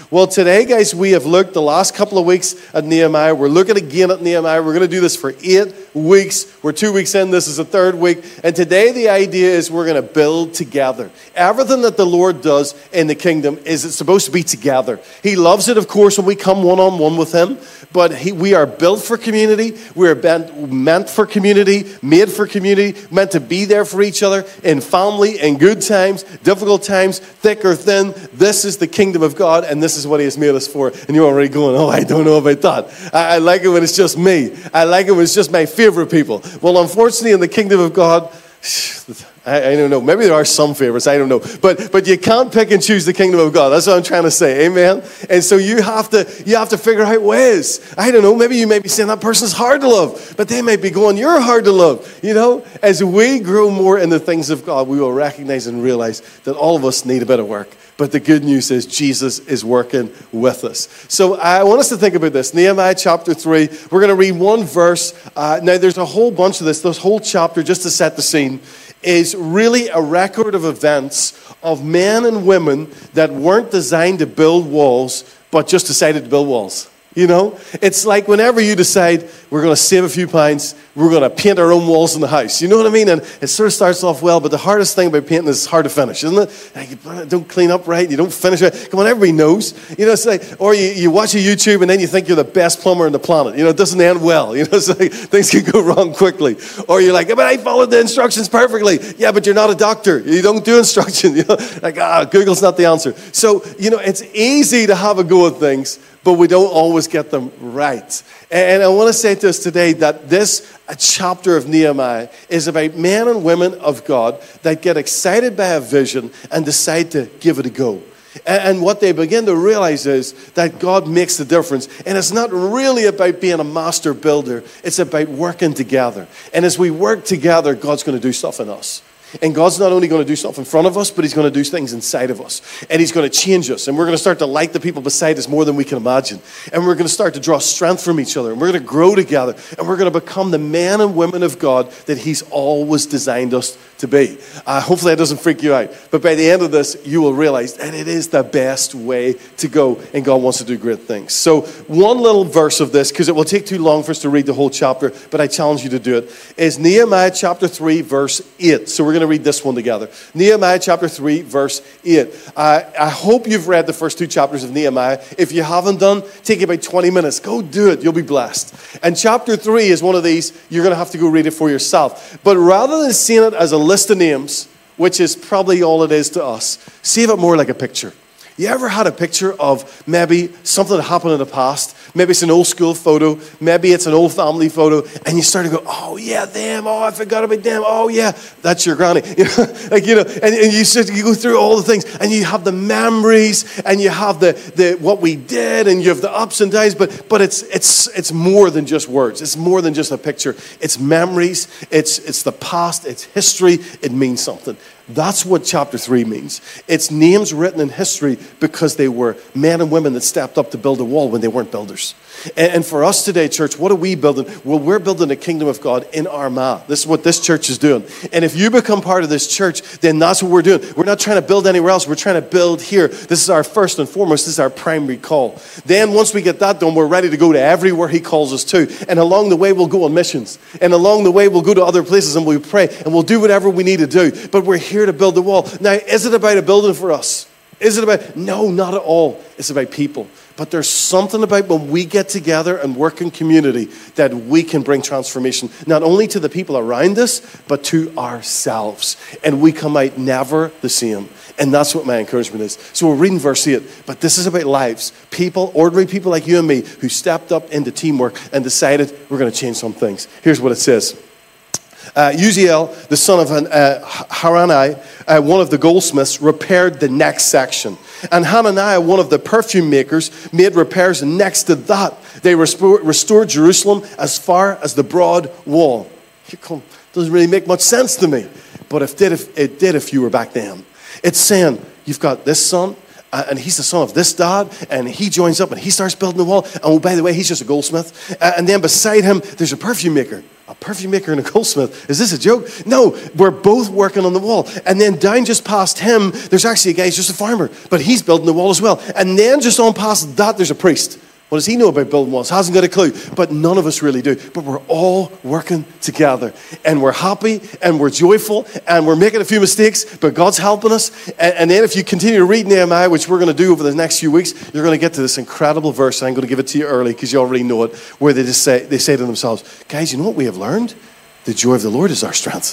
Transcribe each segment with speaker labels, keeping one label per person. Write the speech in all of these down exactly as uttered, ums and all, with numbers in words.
Speaker 1: Well, today, guys, we have looked the last couple of weeks at Nehemiah. We're looking again at Nehemiah. We're going to do this for eight weeks. We're two weeks in. This is the third week. And today, the idea is we're going to build together. Everything that the Lord does in the kingdom is it's supposed to be together. He loves it, of course, when we come one-on-one with him. But he, we are built for community. We are bent, meant for community, made for community, meant to be there for each other in family, in good times, difficult times, thick or thin. This is the kingdom of God, and this is what he has made us for. And you're already going, oh, I don't know about that. I, I like it when it's just me. I like it when it's just my favorite people. Well, unfortunately, in the kingdom of God, I, I don't know. Maybe there are some favorites. I don't know. But but you can't pick and choose the kingdom of God. That's what I'm trying to say. Amen? And so you have to you have to figure out ways. I don't know. Maybe you may be saying that person's hard to love. But they might be going, you're hard to love. You know? As we grow more in the things of God, we will recognize and realize that all of us need a bit of work. But the good news is Jesus is working with us. So I want us to think about this. Nehemiah chapter three. We're going to read one verse. Uh, now, there's a whole bunch of this. This whole chapter, just to set the scene, is really a record of events of men and women that weren't designed to build walls, but just decided to build walls. You know, it's like whenever you decide we're going to save a few pounds, we're going to paint our own walls in the house. You know what I mean? And it sort of starts off well, but the hardest thing about painting is it's hard to finish, isn't it? Like you don't clean up right, you don't finish right. Come on, everybody knows. You know, it's like, or you, you watch a YouTube and then you think you're the best plumber on the planet. You know, it doesn't end well. You know, it's like things can go wrong quickly. Or you're like, but I followed the instructions perfectly. Yeah, but you're not a doctor. You don't do instructions. You know, like, ah, Google's not the answer. So, you know, it's easy to have a go at things, but we don't always get them right. And I want to say to us today that this a chapter of Nehemiah is about men and women of God that get excited by a vision and decide to give it a go. And what they begin to realize is that God makes the difference. And it's not really about being a master builder. It's about working together. And as we work together, God's going to do stuff in us. And God's not only going to do stuff in front of us, but he's going to do things inside of us. And he's going to change us. And we're going to start to like the people beside us more than we can imagine. And we're going to start to draw strength from each other. And we're going to grow together. And we're going to become the men and women of God that he's always designed us to be. Uh, hopefully that doesn't freak you out. But by the end of this, you will realize that it is the best way to go. And God wants to do great things. So one little verse of this, because it will take too long for us to read the whole chapter, but I challenge you to do it, is Nehemiah chapter three, verse eight. So we're going to read this one together. Nehemiah chapter three, verse eight. Uh, I hope you've read the first two chapters of Nehemiah. If you haven't done, take about twenty minutes. Go do it. You'll be blessed. And chapter three is one of these, you're going to have to go read it for yourself. But rather than seeing it as a list of names, which is probably all it is to us, see it more like a picture. You ever had a picture of maybe something that happened in the past? Maybe it's an old school photo. Maybe it's an old family photo. And you start to go, oh, yeah, them. Oh, I forgot about them. Oh, yeah, that's your granny. You know, like, you know, and, and you, sit, you go through all the things. And you have the memories. And you have the, the what we did. And you have the ups and downs. But but it's it's it's more than just words. It's more than just a picture. It's memories. It's It's the past. It's history. It means something. That's what chapter three means. It's names written in history because they were men and women that stepped up to build a wall when they weren't builders. And, and for us today, church, what are we building? Well, we're building the kingdom of God in Armagh. This is what this church is doing. And if you become part of this church, then that's what we're doing. We're not trying to build anywhere else. We're trying to build here. This is our first and foremost. This is our primary call. Then once we get that done, we're ready to go to everywhere he calls us to. And along the way, we'll go on missions. And along the way, we'll go to other places and we'll pray. And we'll do whatever we need to do. But we're here to build the wall. Now, is it about a building for us? Is it about, no, not at all. It's about people. But there's something about when we get together and work in community that we can bring transformation, not only to the people around us, but to ourselves. And we come out never the same. And that's what my encouragement is. So we're reading verse eight, but this is about lives. People, ordinary people like you and me, who stepped up into teamwork and decided we're going to change some things. Here's what it says. Uh, Uziel, the son of uh, Harani, uh, one of the goldsmiths, repaired the next section. And Hananiah, one of the perfume makers, made repairs next to that. They restored, restored Jerusalem as far as the broad wall. It doesn't really make much sense to me. But if it, did, if it did if you were back then. It's saying, you've got this son, Uh, and he's the son of this dad, and he joins up and he starts building the wall. And oh, by the way, he's just a goldsmith. Uh, and then beside him, there's a perfume maker. A perfume maker and a goldsmith. Is this a joke? No, we're both working on the wall. And then down just past him, there's actually a guy who's just a farmer, but he's building the wall as well. And then just on past that, there's a priest. What does he know about building walls? Hasn't got a clue. But none of us really do. But we're all working together. And we're happy and we're joyful and we're making a few mistakes, but God's helping us. And, and then if you continue to read Nehemiah, which we're going to do over the next few weeks, you're going to get to this incredible verse. And I'm going to give it to you early because you already know it, where they just say, they say to themselves, guys, you know what we have learned? The joy of the Lord is our strength.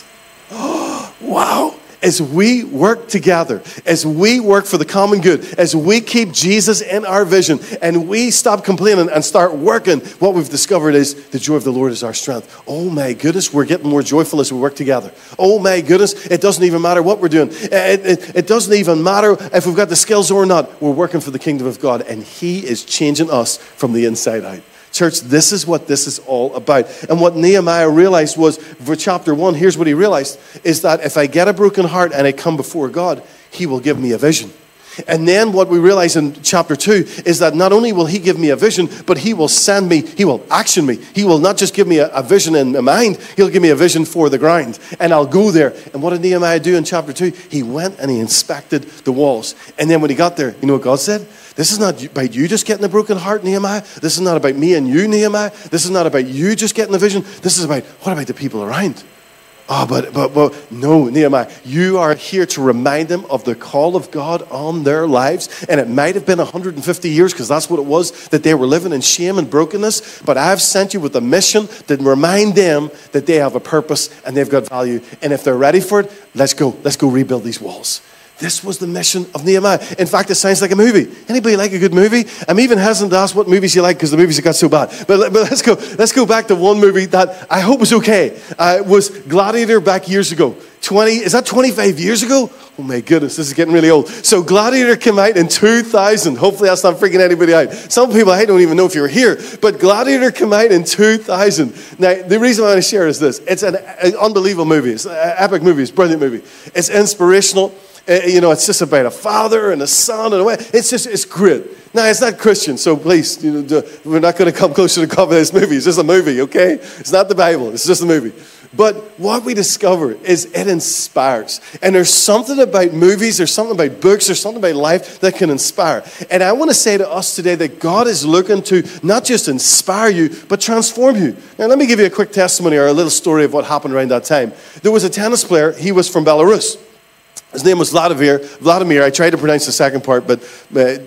Speaker 1: Oh, wow. As we work together, as we work for the common good, as we keep Jesus in our vision, and we stop complaining and start working, what we've discovered is the joy of the Lord is our strength. Oh my goodness, we're getting more joyful as we work together. Oh my goodness, it doesn't even matter what we're doing. It, it, it doesn't even matter if we've got the skills or not. We're working for the kingdom of God, and He is changing us from the inside out. Church, this is what this is all about. And what Nehemiah realized was, for chapter one, here's what he realized, is that if I get a broken heart and I come before God, He will give me a vision. And then what we realize in chapter two is that not only will He give me a vision, but He will send me, He will action me. He will not just give me a, a vision in my mind, He'll give me a vision for the ground. And I'll go there. And what did Nehemiah do in chapter two? He went and he inspected the walls. And then when he got there, you know what God said? This is not about you just getting a broken heart, Nehemiah. This is not about me and you, Nehemiah. This is not about you just getting a vision. This is about, what about the people around? Oh, but, but, but, no, Nehemiah, you are here to remind them of the call of God on their lives. And it might have been one hundred fifty years, because that's what it was, that they were living in shame and brokenness. But I've sent you with a mission to remind them that they have a purpose and they've got value. And if they're ready for it, let's go. Let's go rebuild these walls. This was the mission of Nehemiah. In fact, it sounds like a movie. Anybody like a good movie? I'm even hesitant to ask what movies you like because the movies have got so bad. But, but let's go. Let's go back to one movie that I hope was okay. Uh, it was Gladiator back years ago. twenty is that twenty-five years ago? Oh my goodness, this is getting really old. So Gladiator came out in two thousand. Hopefully that's not freaking anybody out. Some people, I don't even know if you were here, but Gladiator came out in two thousand. Now, the reason I want to share is this. It's an, an unbelievable movie. It's an epic movie. It's a brilliant movie. It's inspirational. Uh, you know, it's just about a father and a son and a way. It's just, it's great. Now, it's not Christian, so please, you know, we're not going to come closer to cover this movie. It's just a movie, okay? It's not the Bible. It's just a movie. But what we discover is it inspires. And there's something about movies, there's something about books, there's something about life that can inspire. And I want to say to us today that God is looking to not just inspire you, but transform you. Now, let me give you a quick testimony or a little story of what happened around that time. There was a tennis player. He was from Belarus. His name was Vladimir. Vladimir, I tried to pronounce the second part, but uh,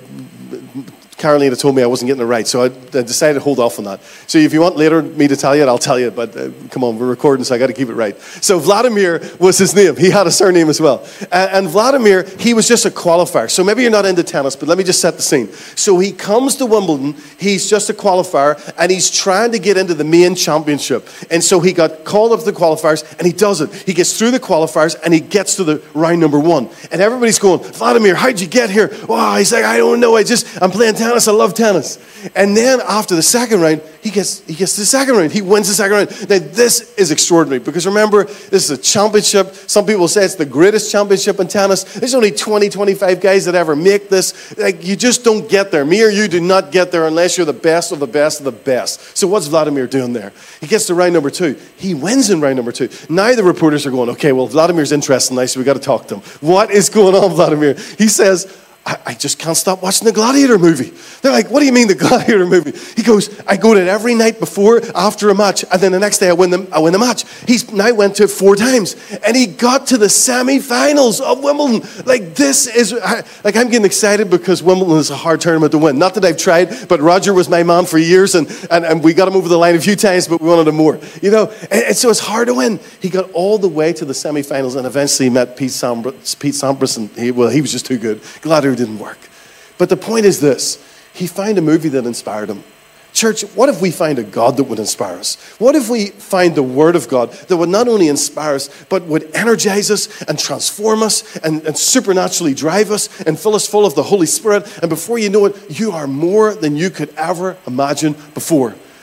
Speaker 1: Carolina told me I wasn't getting it right, so I, I decided to hold off on that. So if you want later me to tell you it, I'll tell you, but uh, come on, we're recording, so I got to keep it right. So Vladimir was his name. He had a surname as well. And, and Vladimir, he was just a qualifier. So maybe you're not into tennis, but let me just set the scene. So he comes to Wimbledon. He's just a qualifier, and he's trying to get into the main championship. And so he got called up to the qualifiers, and he does it. He gets through the qualifiers, and he gets to the round number one. And everybody's going, Vladimir, how'd you get here? Oh, he's like, I don't know. I just, I'm playing tennis. I love tennis. And then after the second round, he gets he gets to the second round. He wins the second round. Now, this is extraordinary because remember, this is a championship. Some people say it's the greatest championship in tennis. There's only twenty, twenty-five guys that ever make this. Like, you just don't get there. Me or you do not get there unless you're the best of the best of the best. So what's Vladimir doing there? He gets to round number two. He wins in round number two. Now the reporters are going, okay, well, Vladimir's interesting now, so we got to talk to him. What is going on, Vladimir? He says, I, I just can't stop watching the Gladiator movie. They're like, what do you mean the Gladiator movie? He goes, I go to it every night before, after a match, and then the next day I win the, I win the match. He's now went to it four times, and he got to the semi-finals of Wimbledon. Like, this is, like, I'm getting excited because Wimbledon is a hard tournament to win. Not that I've tried, but Roger was my man for years, and, and, and we got him over the line a few times, but we wanted him more. You know, and, and so it's hard to win. He got all the way to the semi-finals, and eventually he met Pete Sampras, Pete Sampras, and he, well, he was just too good. Gladiator didn't work. But the point is this. He found a movie that inspired him. Church, what if we find a God that would inspire us? What if we find the Word of God that would not only inspire us, but would energize us and transform us and, and supernaturally drive us and fill us full of the Holy Spirit? And before you know it, you are more than you could ever imagine before.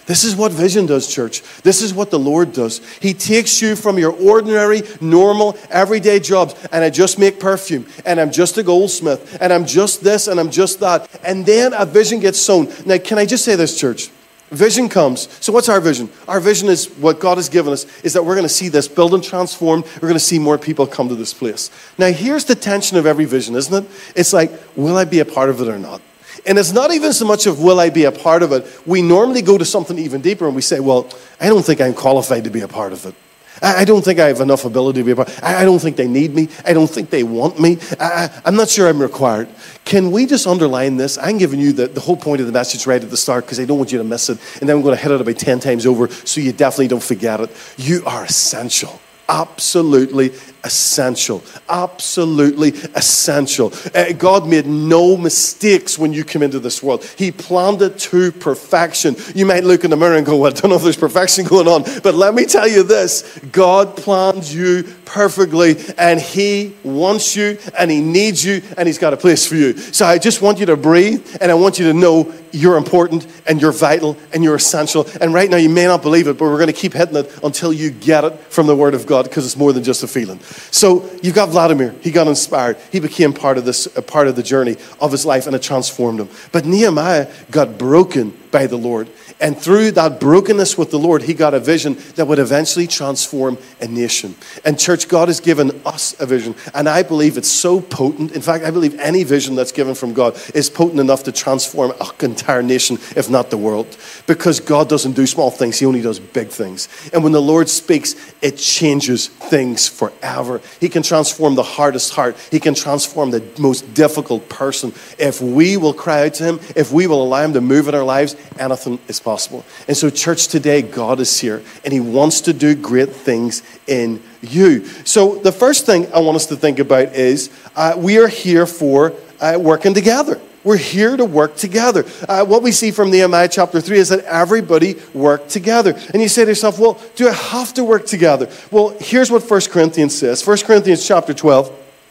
Speaker 1: This is what vision does, church. This is what the Lord does. He takes you from your ordinary, normal, everyday jobs, and I just make perfume, and I'm just a goldsmith, and I'm just this, and I'm just that. And then a vision gets sown. Now, can I just say this, church? Vision comes. So what's our vision? Our vision is what God has given us, is that we're going to see this building transformed. We're going to see more people come to this place. Now, here's the tension of every vision, isn't it? It's like, will I be a part of it or not? And it's not even so much of will I be a part of it. We normally go to something even deeper and we say, well, I don't think I'm qualified to be a part of it. I don't think I have enough ability to be a part. I don't think they need me. I don't think they want me. I, I'm not sure I'm required. Can we just underline this? I'm giving you the, the whole point of the message right at the start because I don't want you to miss it. And then I'm going to hit it about ten times over so you definitely don't forget it. You are essential. Absolutely essential. Absolutely essential. Uh, God made no mistakes when you came into this world. He planned it to perfection. You might look in the mirror and go, well, I don't know if there's perfection going on. But let me tell you this. God planned you perfectly, and He wants you, and He needs you, and He's got a place for you. So I just want you to breathe, and I want you to know you're important, and you're vital, and you're essential. And right now, you may not believe it, but we're going to keep hitting it until you get it from the Word of God, because it's more than just a feeling. So you've got Vladimir. He got inspired. He became part of this, a part of the journey of his life, and it transformed him. But Nehemiah got broken by the Lord. And through that brokenness with the Lord, he got a vision that would eventually transform a nation. And church, God has given us a vision. And I believe it's so potent. In fact, I believe any vision that's given from God is potent enough to transform an entire nation, if not the world. Because God doesn't do small things. He only does big things. And when the Lord speaks, it changes things forever. He can transform the hardest heart. He can transform the most difficult person. If we will cry out to Him, if we will allow Him to move in our lives, anything is possible. And so church, today God is here and He wants to do great things in you. So the first thing I want us to think about is uh, we are here for uh, working together. We're here to work together. Uh, what we see from Nehemiah chapter three is that everybody worked together. And you say to yourself, well, do I have to work together? Well, here's what First Corinthians says. First Corinthians chapter twelve.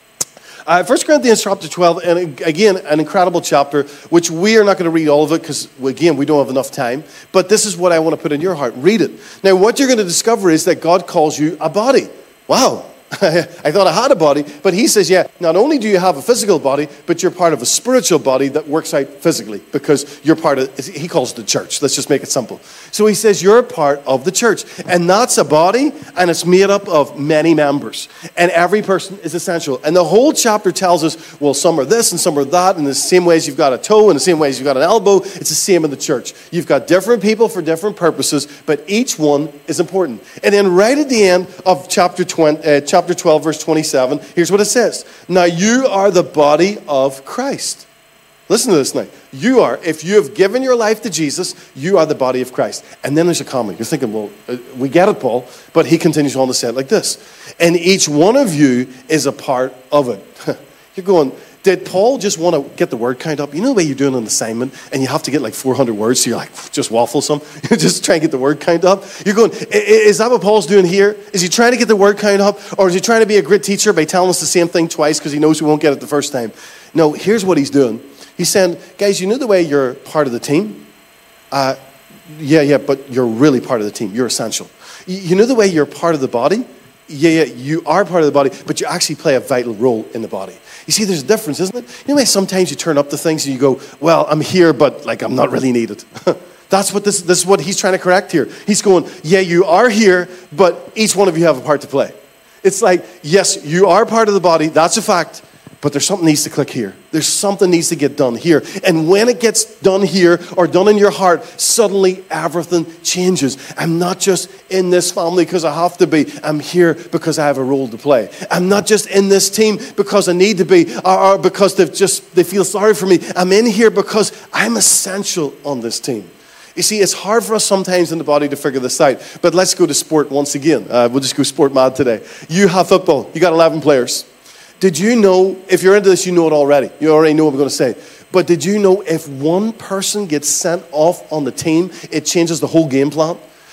Speaker 1: Uh, First Corinthians chapter twelve, and again, an incredible chapter, which we are not going to read all of it because, again, we don't have enough time. But this is what I want to put in your heart. Read it. Now, what you're going to discover is that God calls you a body. Wow. I thought I had a body, but He says, yeah, not only do you have a physical body, but you're part of a spiritual body that works out physically because you're part of, He calls it the church. Let's just make it simple. So He says you're a part of the church, and that's a body, and it's made up of many members, and every person is essential. And the whole chapter tells us, well, some are this and some are that, and the same ways you've got a toe, and the same ways you've got an elbow, it's the same in the church. You've got different people for different purposes, but each one is important. And then right at the end of chapter twenty, uh, chapter twelve, verse twenty-seven, here's what it says. Now you are the body of Christ. Listen to this now. You are, if you have given your life to Jesus, you are the body of Christ. And then there's a comment. You're thinking, well, uh, we get it, Paul. But he continues on to say it like this. And each one of you is a part of it. You're going, did Paul just want to get the word count up? You know the way you're doing an assignment and you have to get like four hundred words, so you're like, just waffle some. Just try and get the word count up. You're going, is that what Paul's doing here? Is he trying to get the word count up? Or is he trying to be a great teacher by telling us the same thing twice because he knows we won't get it the first time? No, here's what he's doing. He's saying, guys, you know the way you're part of the team? Uh, yeah, yeah, but you're really part of the team. You're essential. You know the way you're part of the body? Yeah, yeah, you are part of the body, but you actually play a vital role in the body. You see, there's a difference, isn't it? You know why sometimes you turn up to things and you go, well, I'm here, but like I'm not really needed. That's what this, this is what he's trying to correct here. He's going, yeah, you are here, but each one of you have a part to play. It's like, yes, you are part of the body. That's a fact. But there's something needs to click here. There's something needs to get done here. And when it gets done here or done in your heart, suddenly everything changes. I'm not just in this family because I have to be. I'm here because I have a role to play. I'm not just in this team because I need to be or, or because they've just they feel sorry for me. I'm in here because I'm essential on this team. You see, it's hard for us sometimes in the body to figure this out. But let's go to sport once again. Uh, we'll just go sport mad today. You have football. You got eleven players. Did you know, if you're into this, you know it already. You already know what I'm going to say. But did you know if one person gets sent off on the team, it changes the whole game plan?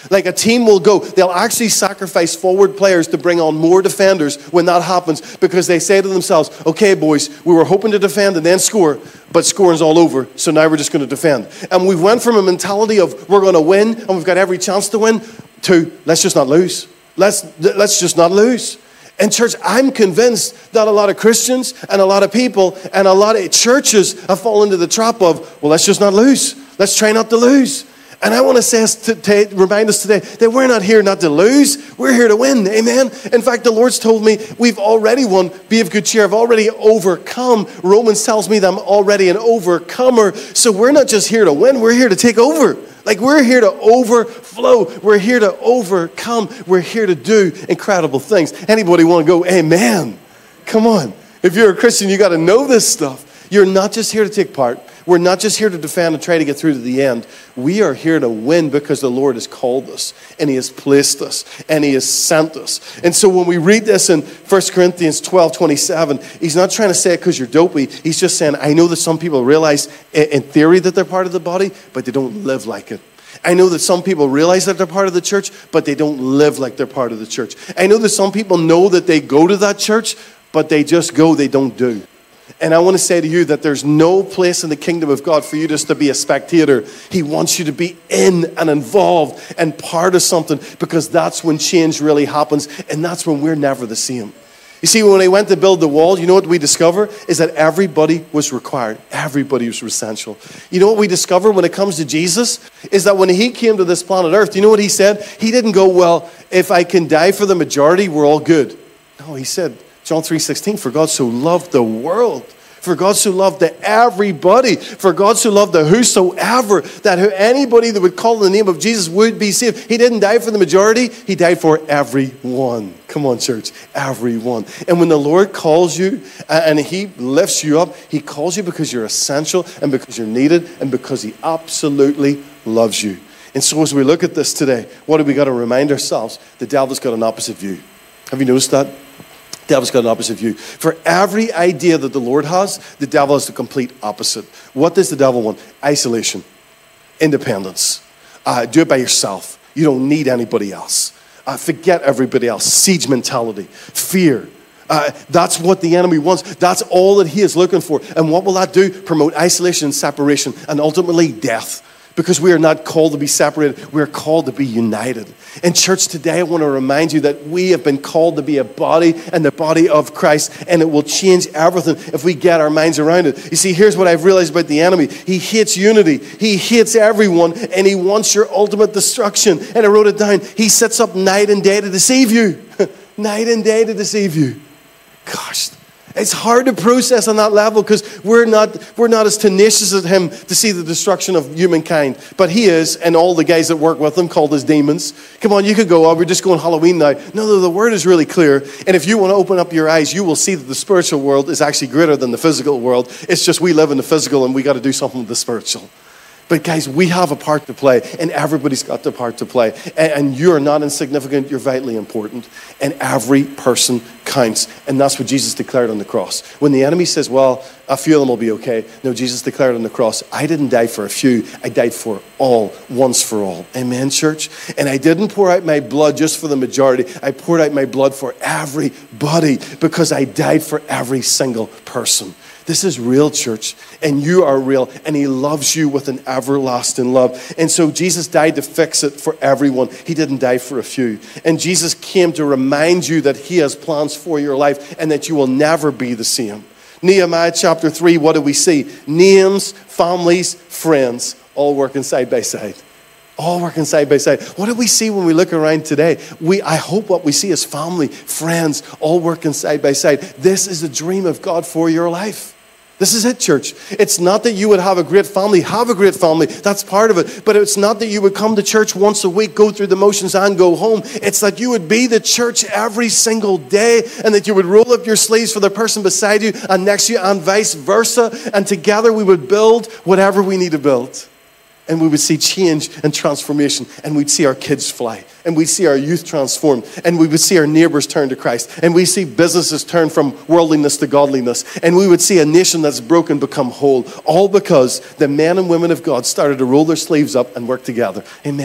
Speaker 1: Like a team will go, they'll actually sacrifice forward players to bring on more defenders when that happens, because they say to themselves, okay, boys, we were hoping to defend and then score, but scoring's all over, so now we're just going to defend. And we went from a mentality of we're going to win and we've got every chance to win to let's just not lose. Let's, let's just not lose. And church, I'm convinced that a lot of Christians and a lot of people and a lot of churches have fallen into the trap of, well, let's just not lose. Let's try not to lose. And I want to say us to, to remind us today that we're not here not to lose. We're here to win. Amen. In fact, the Lord's told me we've already won. Be of good cheer. I've already overcome. Romans tells me that I'm already an overcomer. So we're not just here to win. We're here to take over. Like we're here to overflow. We're here to overcome. We're here to do incredible things. Anybody want to go, amen? Come on. If you're a Christian, you got to know this stuff. You're not just here to take part. We're not just here to defend and try to get through to the end. We are here to win because the Lord has called us and He has placed us and He has sent us. And so when we read this in First Corinthians twelve twenty-seven, He's not trying to say it because you're dopey. He's just saying, I know that some people realize in theory that they're part of the body, but they don't live like it. I know that some people realize that they're part of the church, but they don't live like they're part of the church. I know that some people know that they go to that church, but they just go, they don't do. And I want to say to you that there's no place in the kingdom of God for you just to be a spectator. He wants you to be in and involved and part of something, because that's when change really happens, and that's when we're never the same. You see, when they went to build the wall, you know what we discover is that everybody was required. Everybody was essential. You know what we discover when it comes to Jesus is that when He came to this planet Earth, you know what He said? He didn't go, well, if I can die for the majority, we're all good. No, He said, John three sixteen, for God so loved the world. For God so loved the everybody. For God so loved the whosoever, that who anybody that would call on the name of Jesus would be saved. He didn't die for the majority. He died for everyone. Come on, church. Everyone. And when the Lord calls you and He lifts you up, He calls you because you're essential and because you're needed and because He absolutely loves you. And so as we look at this today, what do we got to remind ourselves? The devil's got an opposite view. Have you noticed that? The devil's got an opposite view. For every idea that the Lord has, the devil has the complete opposite. What does the devil want? Isolation, independence. Uh, do it by yourself. You don't need anybody else. Uh, forget everybody else. Siege mentality, fear. Uh, that's what the enemy wants. That's all that he is looking for. And what will that do? Promote isolation and separation, and ultimately death. Because we are not called to be separated. We are called to be united. In church today, I want to remind you that we have been called to be a body, and the body of Christ. And it will change everything if we get our minds around it. You see, here's what I've realized about the enemy. He hates unity. He hates everyone. And he wants your ultimate destruction. And I wrote it down. He sits up night and day to deceive you. Night and day to deceive you. Gosh. It's hard to process on that level because we're not, we're not as tenacious as him to see the destruction of humankind. But he is, and all the guys that work with him called his demons. Come on, you could go, oh, we're just going Halloween now. No, no, the word is really clear. And if you want to open up your eyes, you will see that the spiritual world is actually greater than the physical world. It's just we live in the physical and we got to do something with the spiritual. But guys, we have a part to play, and everybody's got their part to play. And, and you're not insignificant, you're vitally important. And every person counts. And that's what Jesus declared on the cross. When the enemy says, well, a few of them will be okay. No, Jesus declared on the cross, I didn't die for a few, I died for all, once for all. Amen, church? And I didn't pour out my blood just for the majority. I poured out my blood for everybody because I died for every single person. This is real, church, and you are real, and he loves you with an everlasting love. And so Jesus died to fix it for everyone. He didn't die for a few. And Jesus came to remind you that he has plans for your life and that you will never be the same. Nehemiah chapter three, what do we see? Names, families, friends, all working side by side. All working side by side. What do we see when we look around today? We, I hope what we see is family, friends, all working side by side. This is the dream of God for your life. This is it, church. It's not that you would have a great family. Have a great family. That's part of it. But it's not that you would come to church once a week, go through the motions and go home. It's that you would be the church every single day, and that you would roll up your sleeves for the person beside you and next to you and vice versa. And together we would build whatever we need to build. And we would see change and transformation. And we'd see our kids fly. And we'd see our youth transformed. And we would see our neighbors turn to Christ. And we see businesses turn from worldliness to godliness. And we would see a nation that's broken become whole. All because the men and women of God started to roll their sleeves up and work together. Amen?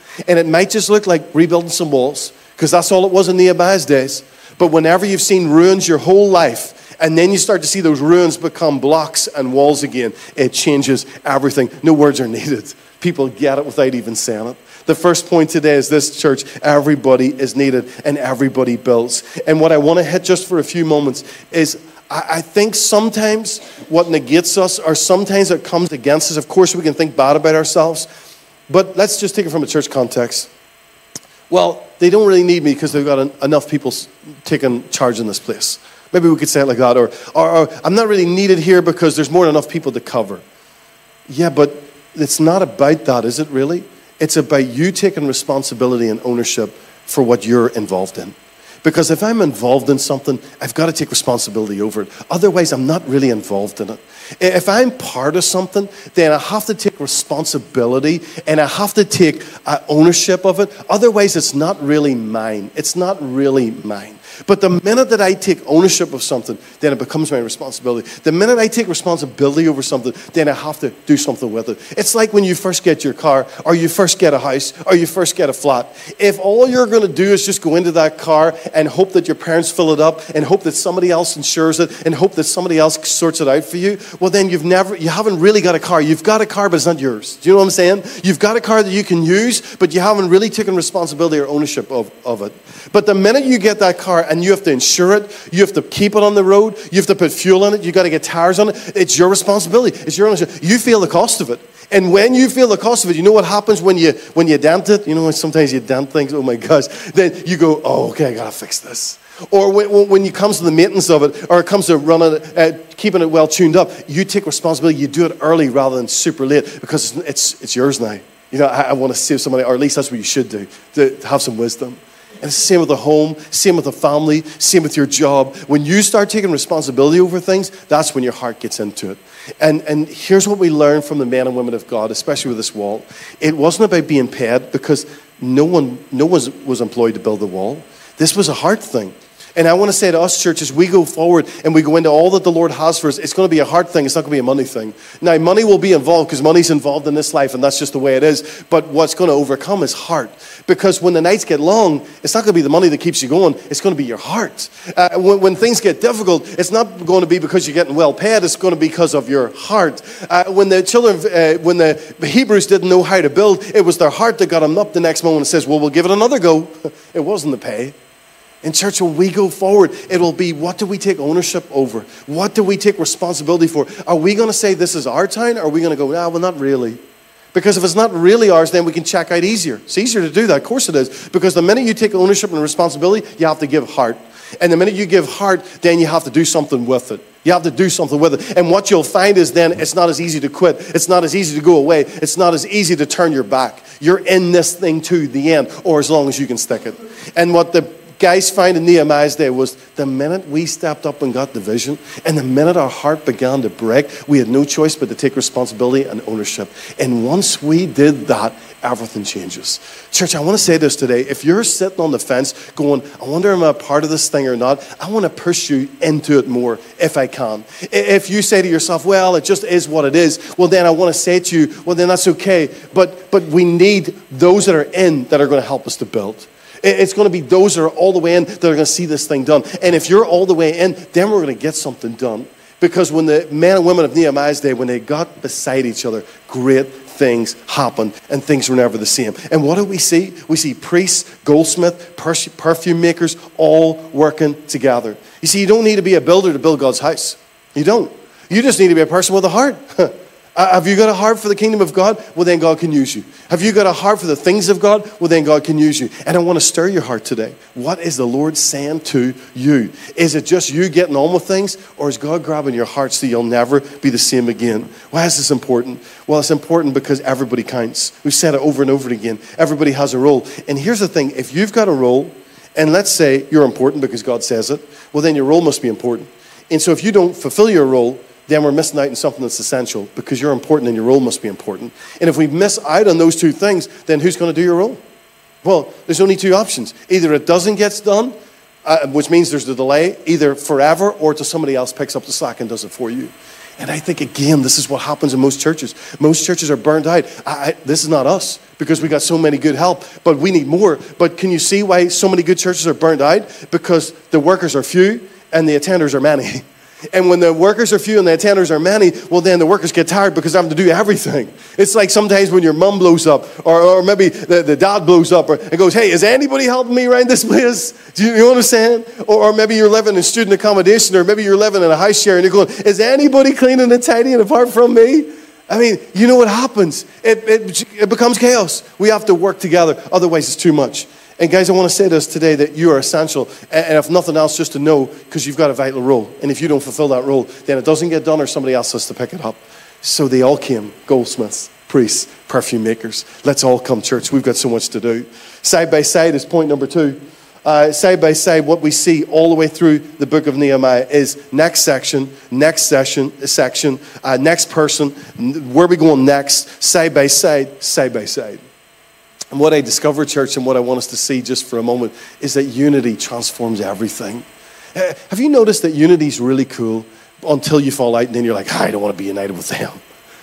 Speaker 1: And it might just look like rebuilding some walls, because that's all it was in Nehemiah's days. But whenever you've seen ruins your whole life, and then you start to see those ruins become blocks and walls again, it changes everything. No words are needed. People get it without even saying it. The first point today is this, church: everybody is needed and everybody builds. And what I want to hit just for a few moments is I, I think sometimes what negates us, or sometimes it comes against us. Of course, we can think bad about ourselves, but let's just take it from a church context. Well, they don't really need me because they've got en- enough people taking charge in this place. Maybe we could say it like that. Or, or, or I'm not really needed here because there's more than enough people to cover. Yeah, but it's not about that, is it really? It's about you taking responsibility and ownership for what you're involved in. Because if I'm involved in something, I've got to take responsibility over it. Otherwise, I'm not really involved in it. If I'm part of something, then I have to take responsibility and I have to take uh, ownership of it. Otherwise, it's not really mine. It's not really mine. But the minute that I take ownership of something, then it becomes my responsibility. The minute I take responsibility over something, then I have to do something with it. It's like when you first get your car, or you first get a house, or you first get a flat. If all you're going to do is just go into that car and hope that your parents fill it up, and hope that somebody else insures it, and hope that somebody else sorts it out for you, well then you've never, you haven't really got a car. You've got a car, but it's not yours. Do you know what I'm saying? You've got a car that you can use, but you haven't really taken responsibility or ownership of, of it. But the minute you get that car and you have to insure it, you have to keep it on the road, you have to put fuel in it, you got to get tires on it, it's your responsibility. It's your ownership. You feel the cost of it. And when you feel the cost of it, you know what happens when you when you dent it? You know, sometimes you dent things, oh my gosh. Then you go, oh, okay, I got to fix this. Or when, when it comes to the maintenance of it, or it comes to running it, uh, keeping it well tuned up, you take responsibility. You do it early rather than super late, because it's it's, it's yours now. You know, I, I want to save somebody, or at least that's what you should do, to, to have some wisdom. And it's the same with the home, same with the family, same with your job. When you start taking responsibility over things, that's when your heart gets into it. And and here's what we learn from the men and women of God, especially with this wall. It wasn't about being paid, because no one no one was employed to build the wall. This was a heart thing. And I want to say to us, church, as we go forward and we go into all that the Lord has for us, it's going to be a heart thing. It's not going to be a money thing. Now, money will be involved, because money's involved in this life, and that's just the way it is. But what's going to overcome is heart. Because when the nights get long, it's not going to be the money that keeps you going. It's going to be your heart. Uh, when, when things get difficult, it's not going to be because you're getting well paid. It's going to be because of your heart. Uh, when the children, uh, when the Hebrews didn't know how to build, it was their heart that got them up the next moment and says, well, we'll give it another go. It wasn't the pay. In church, when we go forward, it will be, what do we take ownership over? What do we take responsibility for? Are we going to say this is our time, or are we going to go, nah, well, not really? Because if it's not really ours, then we can check out easier. It's easier to do that. Of course it is. Because the minute you take ownership and responsibility, you have to give heart. And the minute you give heart, then you have to do something with it. You have to do something with it. And what you'll find is then it's not as easy to quit. It's not as easy to go away. It's not as easy to turn your back. You're in this thing to the end, or as long as you can stick it. And what the guys find in Nehemiah's day was the minute we stepped up and got the vision, and the minute our heart began to break, we had no choice but to take responsibility and ownership. And once we did that, everything changes. Church, I want to say this today. If you're sitting on the fence going, I wonder am I a part of this thing or not, I want to push you into it more if I can. If you say to yourself, well, it just is what it is, well then I want to say to you, well then that's okay. But, but we need those that are in that are going to help us to build. It's going to be those that are all the way in that are going to see this thing done. And if you're all the way in, then we're going to get something done. Because when the men and women of Nehemiah's day, when they got beside each other, great things happened, and things were never the same. And what do we see? We see priests, goldsmiths, perfume makers, all working together. You see, you don't need to be a builder to build God's house. You don't. You just need to be a person with a heart. Uh, have you got a heart for the kingdom of God? Well, then God can use you. Have you got a heart for the things of God? Well, then God can use you. And I want to stir your heart today. What is the Lord saying to you? Is it just you getting on with things? Or is God grabbing your heart so you'll never be the same again? Why is this important? Well, it's important because everybody counts. We've said it over and over again. Everybody has a role. And here's the thing. If you've got a role, and let's say you're important because God says it, well, then your role must be important. And so if you don't fulfill your role, then we're missing out on something that's essential, because you're important and your role must be important. And if we miss out on those two things, then who's going to do your role? Well, there's only two options. Either it doesn't get done, uh, which means there's a delay, either forever, or till somebody else picks up the slack and does it for you. And I think, again, this is what happens in most churches. Most churches are burnt out. I, I, this is not us, because we got so many good help, but we need more. But can you see why so many good churches are burnt out? Because the workers are few and the attenders are many. And when the workers are few and the attenders are many, well, then the workers get tired because they have to do everything. It's like sometimes when your mom blows up, or, or maybe the, the dad blows up, or, and goes, hey, is anybody helping me around this place? Do you, you know what I'm saying? Or, or maybe you're living in student accommodation, or maybe you're living in a house share, and you're going, is anybody cleaning and tidying apart from me? I mean, you know what happens? It, it, it becomes chaos. We have to work together. Otherwise, it's too much. And guys, I want to say this today, that you are essential. And if nothing else, just to know, because you've got a vital role. And if you don't fulfill that role, then it doesn't get done, or somebody else has to pick it up. So they all came, goldsmiths, priests, perfume makers. Let's all come, church. We've got so much to do. Side by side is point number two. Uh, side by side, what we see all the way through the book of Nehemiah is next section, next session, section, uh, next person, where are we going next, side by side, side by side. And what I discovered, church, and what I want us to see just for a moment, is that unity transforms everything. Uh, have you noticed that unity is really cool until you fall out, and then you're like, I don't want to be united with them.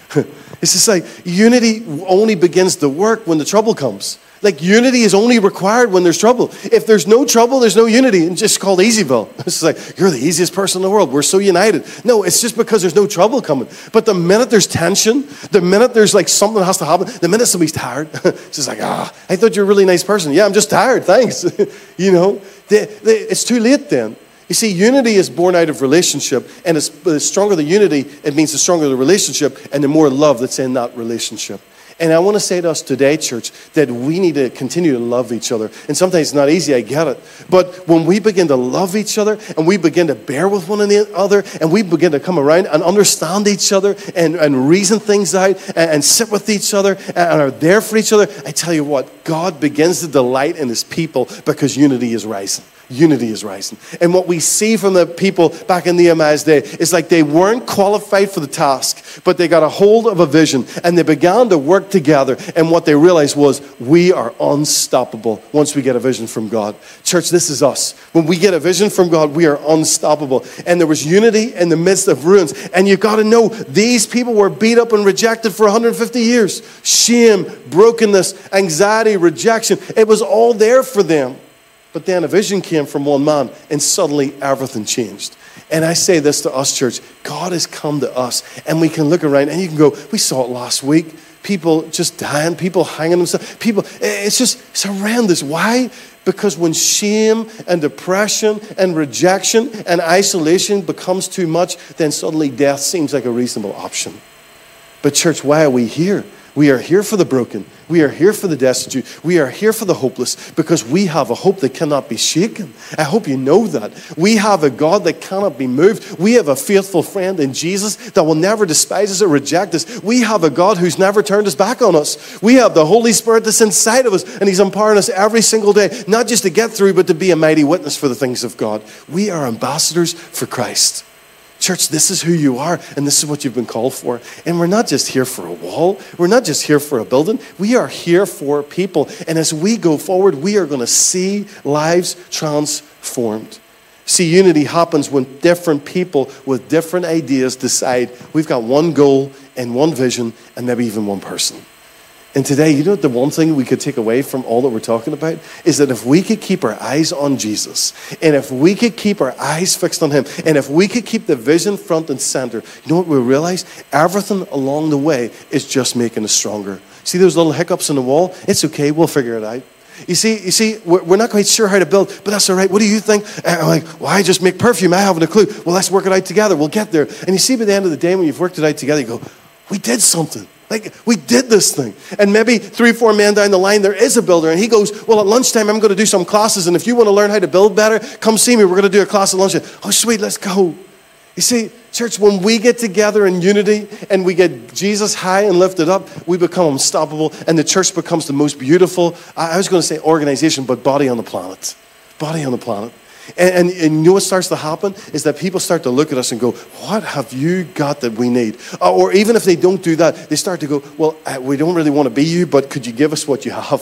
Speaker 1: It's just like unity only begins to work when the trouble comes. Like, unity is only required when there's trouble. If there's no trouble, there's no unity. It's just called Easyville. It's like, you're the easiest person in the world. We're so united. No, it's just because there's no trouble coming. But the minute there's tension, the minute there's like something has to happen, the minute somebody's tired, it's just like, ah, I thought you're a really nice person. Yeah, I'm just tired. Thanks. You know, they, they, it's too late then. You see, unity is born out of relationship, and it's, the stronger the unity, it means the stronger the relationship, and the more love that's in that relationship. And I want to say to us today, church, that we need to continue to love each other. And sometimes it's not easy, I get it. But when we begin to love each other, and we begin to bear with one another, and we begin to come around and understand each other, and, and reason things out, and, and sit with each other, and, and are there for each other, I tell you what, God begins to delight in his people, because unity is rising. Unity is rising. And what we see from the people back in Nehemiah's day is like they weren't qualified for the task, but they got a hold of a vision, and they began to work together. And what they realized was, we are unstoppable once we get a vision from God. Church, this is us. When we get a vision from God, we are unstoppable. And there was unity in the midst of ruins. And you got to know, these people were beat up and rejected for one hundred fifty years. Shame, brokenness, anxiety, rejection. It was all there for them. But then a vision came from one man, and suddenly everything changed. And I say this to us, church. God has come to us, and we can look around, and you can go, we saw it last week. People just dying, people hanging themselves. People, it's just, it's horrendous. Why? Because when shame and depression and rejection and isolation becomes too much, then suddenly death seems like a reasonable option. But church, why are we here? We are here for the broken. We are here for the destitute. We are here for the hopeless, because we have a hope that cannot be shaken. I hope you know that. We have a God that cannot be moved. We have a faithful friend in Jesus that will never despise us or reject us. We have a God who's never turned his back on us. We have the Holy Spirit that's inside of us, and he's empowering us every single day, not just to get through, but to be a mighty witness for the things of God. We are ambassadors for Christ. Church, this is who you are, and this is what you've been called for. And we're not just here for a wall. We're not just here for a building. We are here for people. And as we go forward, we are going to see lives transformed. See, unity happens when different people with different ideas decide we've got one goal and one vision and maybe even one person. And today, you know what the one thing we could take away from all that we're talking about is that if we could keep our eyes on Jesus, and if we could keep our eyes fixed on him, and if we could keep the vision front and center, you know what we realize? Everything along the way is just making us stronger. See those little hiccups in the wall? It's okay, we'll figure it out. You see, you see, we're not quite sure how to build, but that's all right. What do you think? And I'm like, well, I just make perfume. I haven't a clue. Well, let's work it out together. We'll get there. And you see, by the end of the day, when you've worked it out together, you go, we did something. Like, we did this thing. And maybe three, four men down the line, there is a builder. And he goes, well, at lunchtime, I'm going to do some classes. And if you want to learn how to build better, come see me. We're going to do a class at lunchtime. Oh, sweet, let's go. You see, church, when we get together in unity and we get Jesus high and lifted up, we become unstoppable. And the church becomes the most beautiful, I was going to say organization, but body on the planet. Body on the planet. And, and, and you know what starts to happen is that people start to look at us and go, what have you got that we need? Uh, or even if they don't do that, they start to go, well, uh, we don't really want to be you, but could you give us what you have?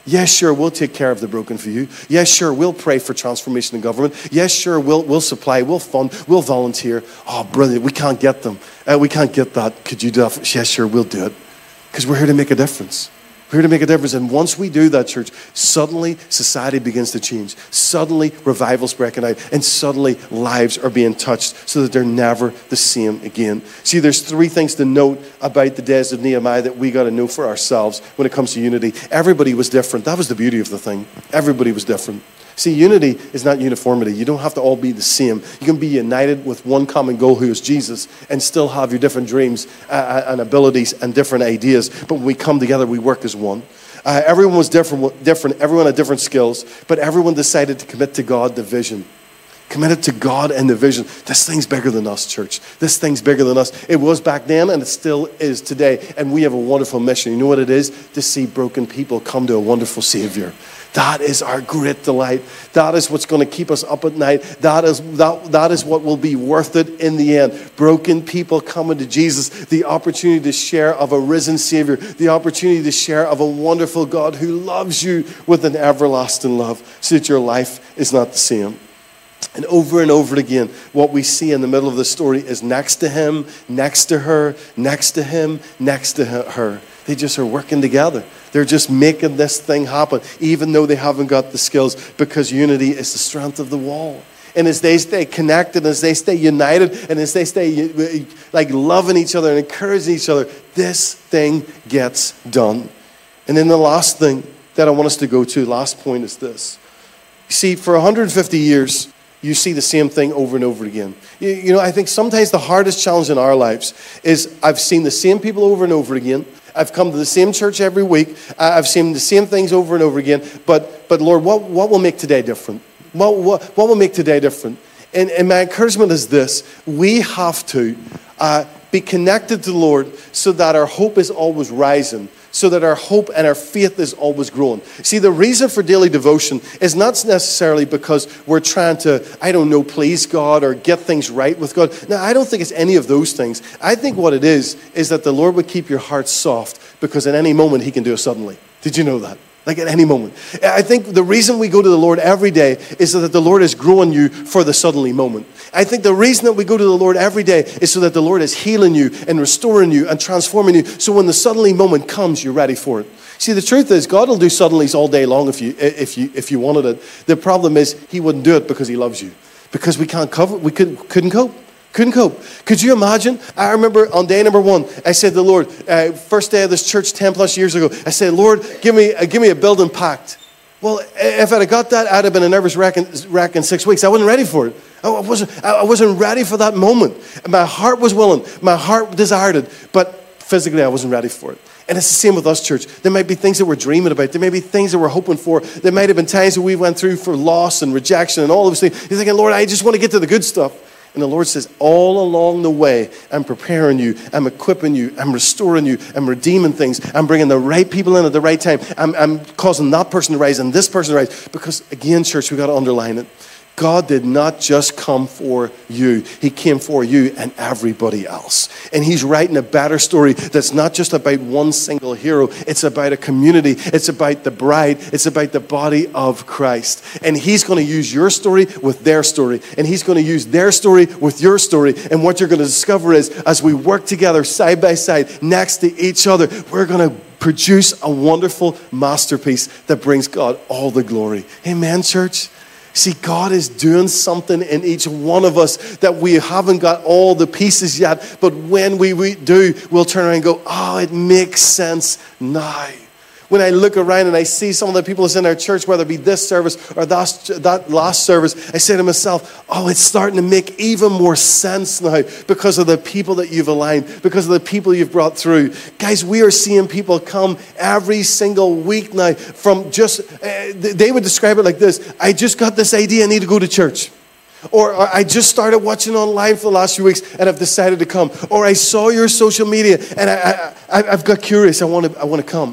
Speaker 1: Yes, sure, we'll take care of the broken for you. Yes, sure, we'll pray for transformation in government. Yes, sure, we'll we'll supply, we'll fund, we'll volunteer. Oh, brilliant, we can't get them. Uh, we can't get that. Could you do that? Yes, sure, we'll do it. Because we're here to make a difference. We're here to make a difference. And once we do that, church, suddenly society begins to change. Suddenly revival's breaking out. And suddenly lives are being touched so that they're never the same again. See, there's three things to note about the days of Nehemiah that we got to know for ourselves when it comes to unity. Everybody was different. That was the beauty of the thing. Everybody was different. See, unity is not uniformity. You don't have to all be the same. You can be united with one common goal, who is Jesus, and still have your different dreams uh, and abilities and different ideas. But when we come together, we work as one. Uh, everyone was different, different. Everyone had different skills, but everyone decided to commit to God the vision. Committed to God and the vision. This thing's bigger than us, church. This thing's bigger than us. It was back then, and it still is today. And we have a wonderful mission. You know what it is? To see broken people come to a wonderful Savior. That is our great delight. That is what's going to keep us up at night. That is, that, that is what will be worth it in the end. Broken people coming to Jesus. The opportunity to share of a risen Savior. The opportunity to share of a wonderful God who loves you with an everlasting love so that your life is not the same. And over and over again, what we see in the middle of the story is next to him, next to her, next to him, next to her. They just are working together. They're just making this thing happen, even though they haven't got the skills, because unity is the strength of the wall. And as they stay connected, as they stay united, and as they stay like loving each other and encouraging each other, this thing gets done. And then the last thing that I want us to go to, last point, is this. You see, for one hundred fifty years, you see the same thing over and over again. You, you know, I think sometimes the hardest challenge in our lives is I've seen the same people over and over again. I've come to the same church every week. I've seen the same things over and over again. But, but Lord, what, what will make today different? What, what, what will make today different? And, and my encouragement is this. We have to uh, be connected to the Lord so that our hope is always rising, so that our hope and our faith is always growing. See, the reason for daily devotion is not necessarily because we're trying to, I don't know, please God or get things right with God. Now, I don't think it's any of those things. I think what it is, is that the Lord would keep your heart soft, because at any moment he can do it suddenly. Did you know that? Like at any moment. I think the reason we go to the Lord every day is so that the Lord is growing you for the suddenly moment. I think the reason that we go to the Lord every day is so that the Lord is healing you and restoring you and transforming you. So when the suddenly moment comes, you're ready for it. See, the truth is, God will do suddenlies all day long if you if you if you wanted it. The problem is, he wouldn't do it because he loves you. Because we can't cover, we couldn't couldn't cope. Couldn't cope. Could you imagine? I remember on day number one, I said to the Lord, uh, first day of this church ten plus years ago, I said, Lord, give me, uh, give me a building pact. Well, if I'd have got that, I'd have been a nervous wreck in, wreck in six weeks. I wasn't ready for it. I wasn't, I wasn't ready for that moment. My heart was willing. My heart desired it. But physically, I wasn't ready for it. And it's the same with us, church. There might be things that we're dreaming about. There may be things that we're hoping for. There might have been times that we went through for loss and rejection and all those things. You're thinking, Lord, I just want to get to the good stuff. And the Lord says, all along the way, I'm preparing you, I'm equipping you, I'm restoring you, I'm redeeming things, I'm bringing the right people in at the right time, I'm, I'm causing that person to rise and this person to rise. Because again, church, we've got to underline it. God did not just come for you. He came for you and everybody else. And he's writing a better story that's not just about one single hero. It's about a community. It's about the bride. It's about the body of Christ. And he's going to use your story with their story. And he's going to use their story with your story. And what you're going to discover is, as we work together side by side next to each other, we're going to produce a wonderful masterpiece that brings God all the glory. Amen, church? See, God is doing something in each one of us that we haven't got all the pieces yet. But when we, we do, we'll turn around and go, oh, it makes sense now. When I look around and I see some of the people that's in our church, whether it be this service or that, that last service, I say to myself, oh, it's starting to make even more sense now because of the people that you've aligned, because of the people you've brought through. Guys, we are seeing people come every single week now from just, uh, they would describe it like this: I just got this idea, I need to go to church. Or, or I just started watching online for the last few weeks and I've decided to come. Or I saw your social media and I, I, I, I've got curious, I want to, I want to come.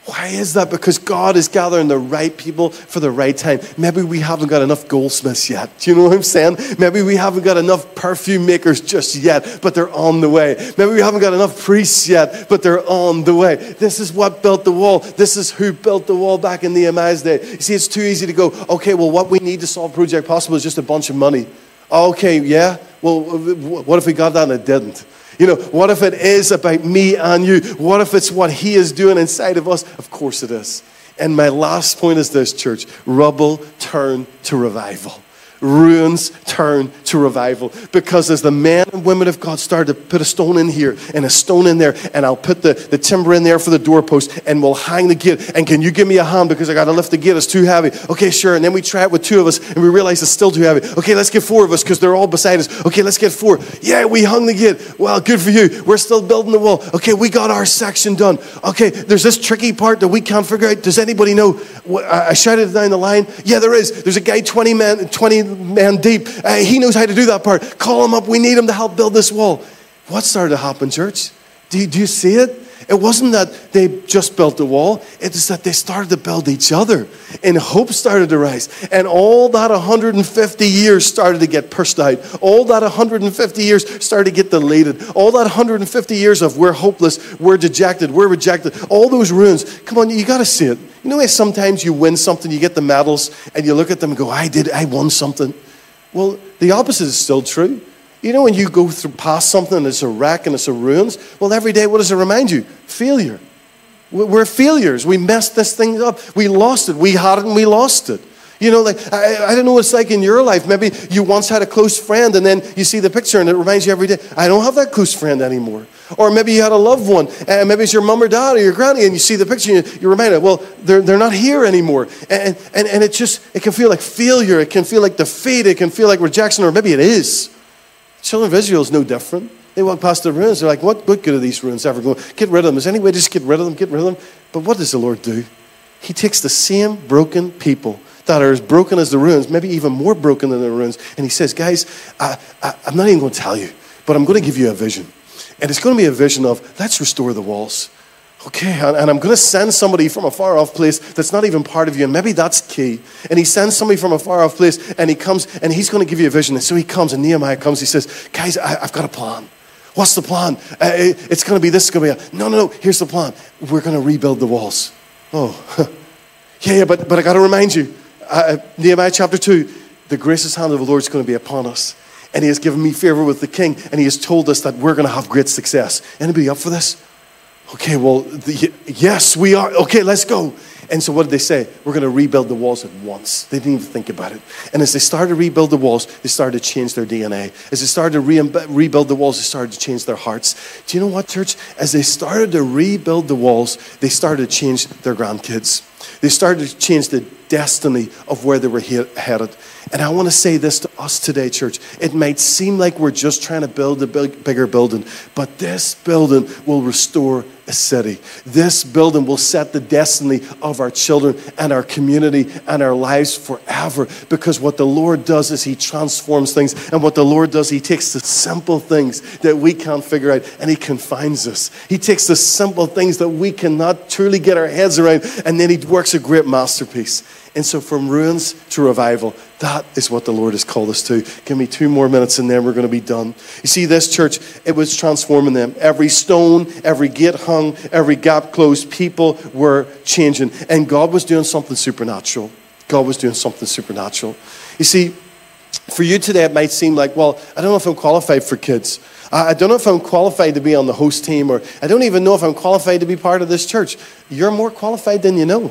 Speaker 1: Why is that? Because God is gathering the right people for the right time. Maybe we haven't got enough goldsmiths yet. Do you know what I'm saying? Maybe we haven't got enough perfume makers just yet, but they're on the way. Maybe we haven't got enough priests yet, but they're on the way. This is what built the wall. This is who built the wall back in Nehemiah's day. You see, it's too easy to go, okay, well, what we need to solve Project Possible is just a bunch of money. Okay, yeah? Well, what if we got that and it didn't? You know, what if it is about me and you? What if it's what he is doing inside of us? Of course it is. And my last point is this, church. Rubble turn to revival. Ruins turn to revival. Because as the men and women of God started to put a stone in here and a stone in there, and I'll put the, the timber in there for the doorpost, and we'll hang the gate. And can you give me a hand because I got to lift the gate? It's too heavy. Okay, sure. And then we try it with two of us, and we realize it's still too heavy. Okay, let's get four of us because they're all beside us. Okay, let's get four. Yeah, we hung the gate. Well, good for you. We're still building the wall. Okay, we got our section done. Okay, there's this tricky part that we can't figure out. Does anybody know? I shouted it down the line. Yeah, there is. There's a guy twenty men, twenty man deep. Uh, he knows how to do that part. Call him up. We need him to help build this wall. What started to happen, church? Do you, do you see it? It wasn't that they just built the wall. It was that they started to build each other. And hope started to rise. And all that one hundred fifty years started to get pushed out. All that one hundred fifty years started to get deleted. All that one hundred fifty years of we're hopeless, we're dejected, we're rejected. All those ruins. Come on, you got to see it. You know how sometimes you win something, you get the medals, and you look at them and go, I did, I won something. Well, the opposite is still true. You know, when you go through past something and it's a wreck and it's a ruins, well, every day, what does it remind you? Failure. We're failures. We messed this thing up. We lost it. We had it and we lost it. You know, like, I, I don't know what it's like in your life. Maybe you once had a close friend and then you see the picture and it reminds you every day, I don't have that close friend anymore. Or maybe you had a loved one and maybe it's your mom or dad or your granny and you see the picture and you, you're reminded, well, they're, they're not here anymore. And, and, and it just, it can feel like failure. It can feel like defeat. It can feel like rejection, or maybe it is. Children of Israel is no different. They walk past the ruins. They're like, what, what good are these ruins ever going? Get rid of them. Is there any way to just get rid of them? Get rid of them. But what does the Lord do? He takes the same broken people that are as broken as the ruins, maybe even more broken than the ruins, and he says, guys, I, I, I'm not even going to tell you, but I'm going to give you a vision. And it's going to be a vision of, let's restore the walls. Okay, and, and I'm going to send somebody from a far-off place that's not even part of you, and maybe that's key. And he sends somebody from a far-off place, and he comes, and he's going to give you a vision. And so he comes, and Nehemiah comes, he says, guys, I, I've got a plan. What's the plan? Uh, it, it's going to be this, it's going to be a, no, no, no, here's the plan. We're going to rebuild the walls. Oh, yeah, yeah, but, but I got to remind you, uh, Nehemiah chapter two, the gracious hand of the Lord is going to be upon us. And he has given me favor with the king, and he has told us that we're going to have great success. Anybody up for this? Okay, well, the, yes, we are. Okay, let's go. And so what did they say? We're going to rebuild the walls at once. They didn't even think about it. And as they started to rebuild the walls, they started to change their D N A. As they started to re- rebuild the walls, they started to change their hearts. Do you know what, church? As they started to rebuild the walls, they started to change their grandkids. They started to change the destiny of where they were he- headed. And I want to say this to us today, church. It might seem like we're just trying to build a big, bigger building, but this building will restore a city. This building will set the destiny of our children and our community and our lives forever, because what the Lord does is he transforms things, and what the Lord does, he takes the simple things that we can't figure out and he confines us. He takes the simple things that we cannot truly get our heads around, and then he works a great masterpiece. And so from ruins to revival, that is what the Lord has called us to. Give me two more minutes and then we're going to be done. You see, this church, it was transforming them. Every stone, every gate hung, every gap closed, people were changing. And God was doing something supernatural. God was doing something supernatural. You see, for you today, it might seem like, well, I don't know if I'm qualified for kids. I don't know if I'm qualified to be on the host team, or I don't even know if I'm qualified to be part of this church. You're more qualified than you know.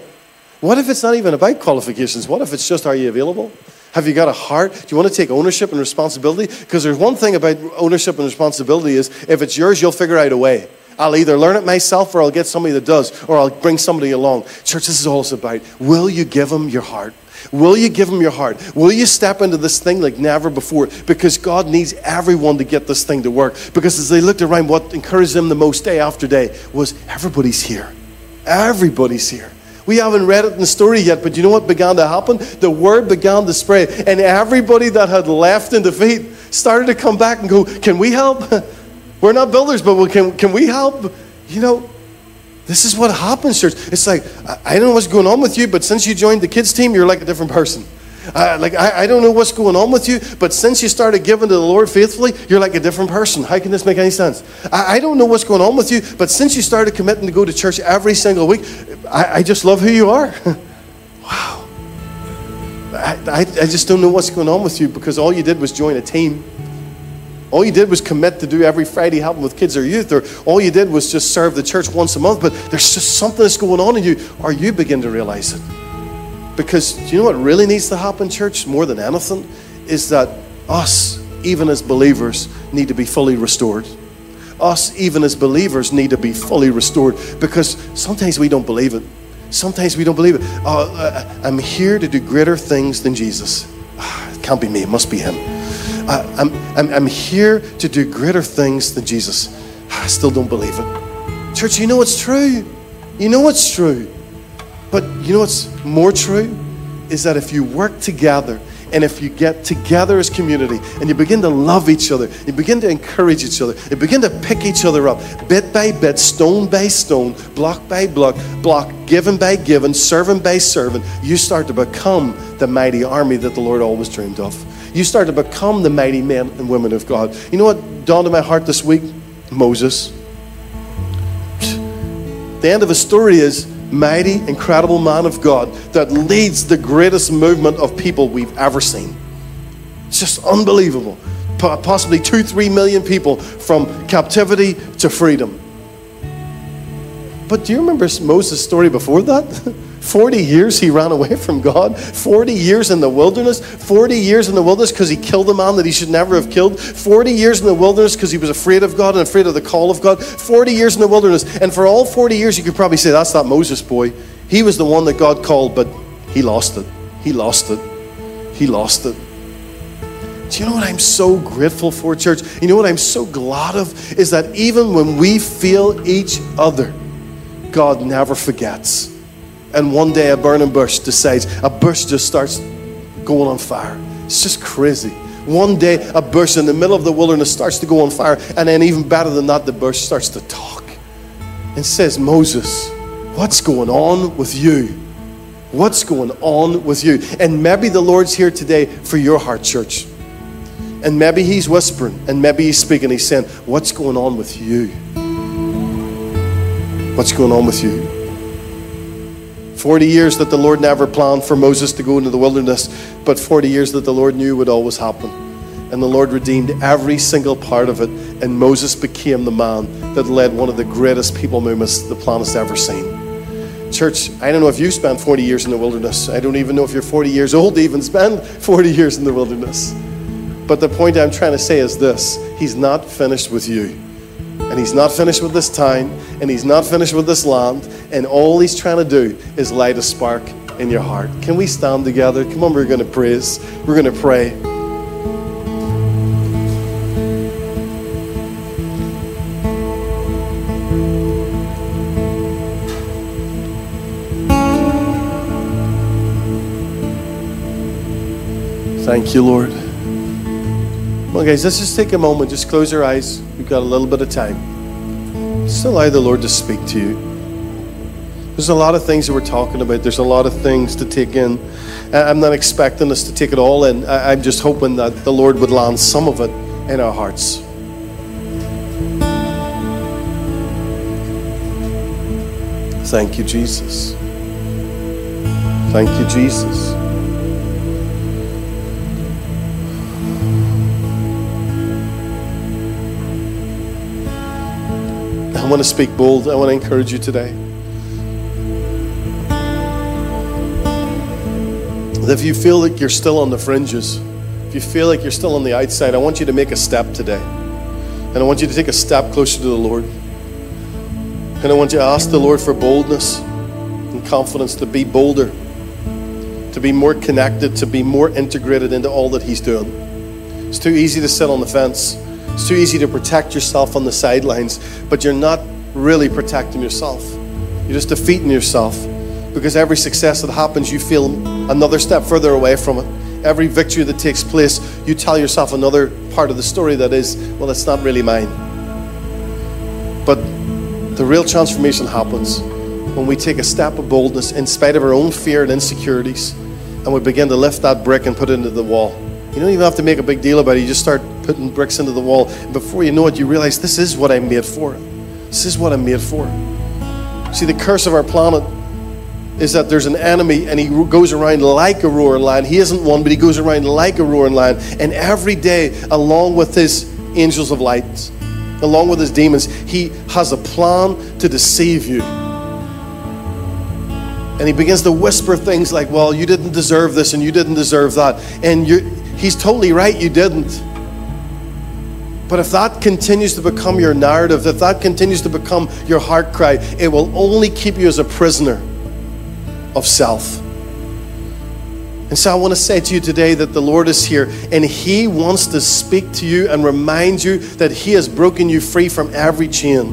Speaker 1: What if it's not even about qualifications? What if it's just, are you available? Have you got a heart? Do you want to take ownership and responsibility? Because there's one thing about ownership and responsibility is, if it's yours, you'll figure out a way. I'll either learn it myself, or I'll get somebody that does, or I'll bring somebody along. Church, this is all it's about. Will you give them your heart? Will you give them your heart? Will you step into this thing like never before? Because God needs everyone to get this thing to work. Because as they looked around, what encouraged them the most day after day was, everybody's here. Everybody's here. We haven't read it in the story yet, but you know what began to happen? The word began to spread, and everybody that had left in defeat started to come back and go, can we help? We're not builders, but can, can we help? You know, This is what happens, church. It's like, I, I don't know what's going on with you, but since you joined the kids team, you're like a different person. Uh, like, I, I don't know what's going on with you, but since you started giving to the Lord faithfully, you're like a different person. How can this make any sense? I, I don't know what's going on with you, but since you started committing to go to church every single week, I, I just love who you are. Wow. I, I, I just don't know what's going on with you, because all you did was join a team. All you did was commit to do every Friday helping with kids or youth, or all you did was just serve the church once a month, but there's just something that's going on in you, or you begin to realize it. Because do you know what really needs to happen, church, more than anything, is that us, even as believers, need to be fully restored. Us, even as believers, need to be fully restored, because sometimes we don't believe it. Sometimes we don't believe it. Uh, uh, I'm here to do greater things than Jesus. Uh, it can't be me, it must be him. Uh, I'm, I'm, I'm here to do greater things than Jesus. I still don't believe it. Church, you know it's true. You know it's true. But you know what's more true? Is that if you work together, and if you get together as community, and you begin to love each other, you begin to encourage each other, you begin to pick each other up, bit by bit, stone by stone, block by block, block, given by given, servant by servant, you start to become the mighty army that the Lord always dreamed of. You start to become the mighty men and women of God. You know what dawned in my heart this week? Moses. The end of his story is mighty, incredible man of God that leads the greatest movement of people we've ever seen. It's just unbelievable. Possibly two, three million people from captivity to freedom. But do you remember Moses' story before that? forty years he ran away from God. forty years in the wilderness. forty years in the wilderness because he killed a man that he should never have killed. forty years in the wilderness because he was afraid of God and afraid of the call of God. forty years in the wilderness. And for all forty years, you could probably say, that's that Moses boy. He was the one that God called, but he lost it. He lost it. He lost it. Do you know what I'm so grateful for, church? You know what I'm so glad of? Is that even when we feel each other, God never forgets. And one day a burning bush decides, a bush just starts going on fire. It's just crazy. One day a bush in the middle of the wilderness starts to go on fire, and then even better than that, the bush starts to talk and says, Moses, what's going on with you? What's going on with you? And maybe the Lord's here today for your heart, church. And maybe he's whispering, and maybe he's speaking. He's saying, what's going on with you? What's going on with you? forty years that the Lord never planned for Moses to go into the wilderness, but forty years that the Lord knew would always happen. And the Lord redeemed every single part of it, and Moses became the man that led one of the greatest people movements the planet's ever seen. Church, I don't know if you spent forty years in the wilderness. I don't even know if you're forty years old to even spend forty years in the wilderness. But the point I'm trying to say is this: he's not finished with you. And he's not finished with this town, and he's not finished with this land, and all he's trying to do is light a spark in your heart. Can we stand together? Come on, we're going to praise. We're going to pray. Thank you, Lord. Well, guys, let's just take a moment. Just close your eyes. We've got a little bit of time. Just allow the Lord to speak to you. There's a lot of things that we're talking about. There's a lot of things to take in. I'm not expecting us to take it all in. I'm just hoping that the Lord would land some of it in our hearts. Thank you, Jesus. Thank you, Jesus. I want to speak bold. I want to encourage you today. If you feel like you're still on the fringes, if you feel like you're still on the outside, I want you to make a step today. And I want you to take a step closer to the Lord. And I want you to ask the Lord for boldness and confidence to be bolder, to be more connected, to be more integrated into all that he's doing. It's too easy to sit on the fence. It's too easy to protect yourself on the sidelines, but you're not really protecting yourself. You're just defeating yourself, because every success that happens, you feel another step further away from it. Every victory that takes place, you tell yourself another part of the story that is, well, it's not really mine. But The real transformation happens when we take a step of boldness in spite of our own fear and insecurities, and we begin to lift that brick and put it into the wall. You don't even have to make a big deal about it. You just start putting bricks into the wall. And before you know it, you realize this is what I'm made for. This is what I'm made for. See, the curse of our planet is that there's an enemy and he goes around like a roaring lion. He isn't one, but he goes around like a roaring lion. And every day, along with his angels of light, along with his demons, he has a plan to deceive you. And he begins to whisper things like, well, you didn't deserve this and you didn't deserve that. And you're, he's totally right, you didn't. But if that continues to become your narrative, if that continues to become your heart cry, it will only keep you as a prisoner of self. And so I want to say to you today that the Lord is here and he wants to speak to you and remind you that he has broken you free from every chain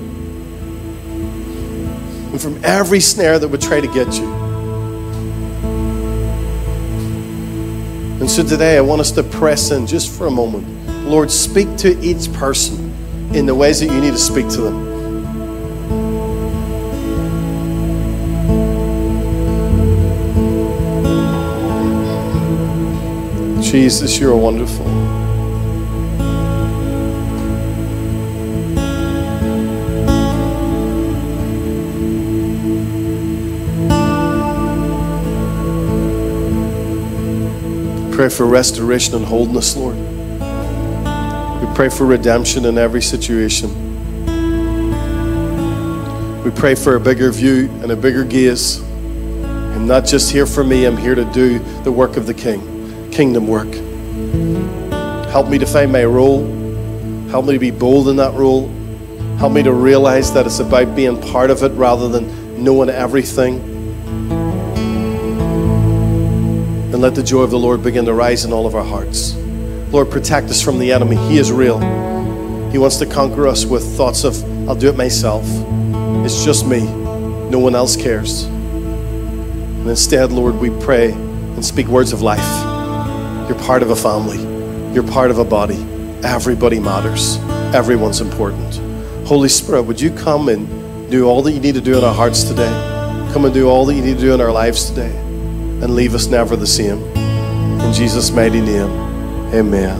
Speaker 1: and from every snare that would try to get you. And so today I want us to press in just for a moment. Lord, speak to each person in the ways that you need to speak to them. Jesus, you're wonderful. Pray for restoration and wholeness, Lord. We pray for redemption in every situation. We pray for a bigger view and a bigger gaze. I'm not just here for me, I'm here to do the work of the King, kingdom work. Help me to find my role. Help me to be bold in that role. Help me to realize that it's about being part of it rather than knowing everything. And let the joy of the Lord begin to rise in all of our hearts. Lord, protect us from the enemy. He is real. He wants to conquer us with thoughts of, I'll do it myself. It's just me. No one else cares. And instead, Lord, we pray and speak words of life. You're part of a family. You're part of a body. Everybody matters. Everyone's important. Holy Spirit, would you come and do all that you need to do in our hearts today? Come and do all that you need to do in our lives today. And leave us never the same. In Jesus' mighty name. Amen.